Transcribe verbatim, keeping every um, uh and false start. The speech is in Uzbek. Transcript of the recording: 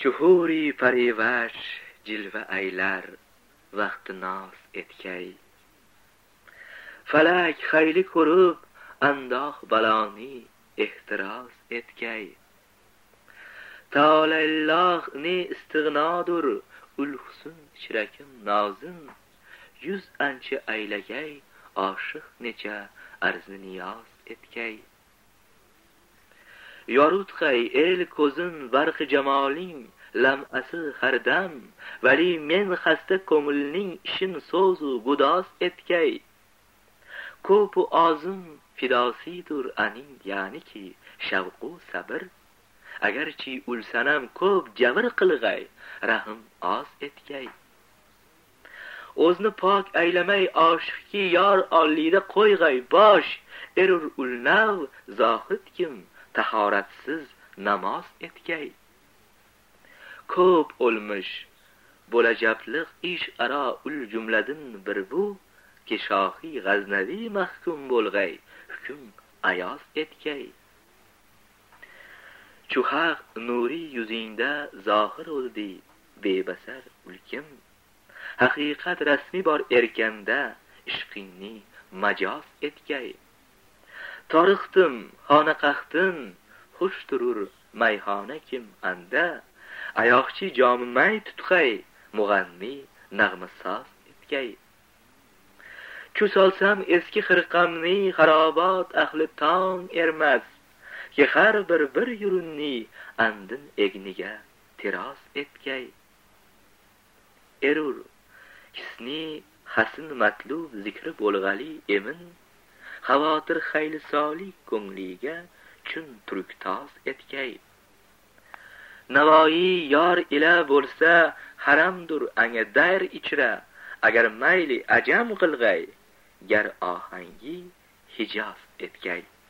Chuhuri parivash jilva aylar vaqti noz etkay. Falak xayli ko'rib andoh baloni ehtiroz etkay. Ta'ala ne istig'nodur ul husn shirakim nozin. Yuz ancha aylagay oshiq necha arzi niyoz etkay. Yorutqay el ko'zin barqi jamoling lam'asi hardam, vali men xasta ko'ngilning ishin so'zu gudoz etkay. Ko'pu ozim fidosidur aning yani ki shavqu sabr. Agarchi ulsanam ko'p jabr qilg'ay rahm oz etkay. O'zni pok aylamay oshiqki yor ollida qo'yg'ay bosh. Erur ulnav zohid kim tahoratsiz namoz etkay. Ko'p o'lmish bo'lajapliq ish aro ul jumladin bir bu ki shohi g'aznavi mahkum bo'lg'ay hukm ayoz etkay. Chuhaq nuri yuzingda zohir o'ldi bebasar ulkim. Haqiqat rasmi bor erkanda ishqingni majoz etkay. Toriqtim xonaqahtin xush turur mayxona kim anda. Ayoqchi jomi may tutqay mug'anni nag'ma soz etkay. Kus olsam eski xirqamni xarobot ahli tong ermas. Ki har bir bir yurunni andin egniga tiroz etkay. Erur kisni hasin matlub zikri bo'lg'ali emin. Xavotir xayli solik ko'ngliga chun turktoz etkay. Navoiy yor ila bo'lsa haramdur anga dayr ichra. Agar mayli ajam qilg'ay gar ohangi hijoz etkay.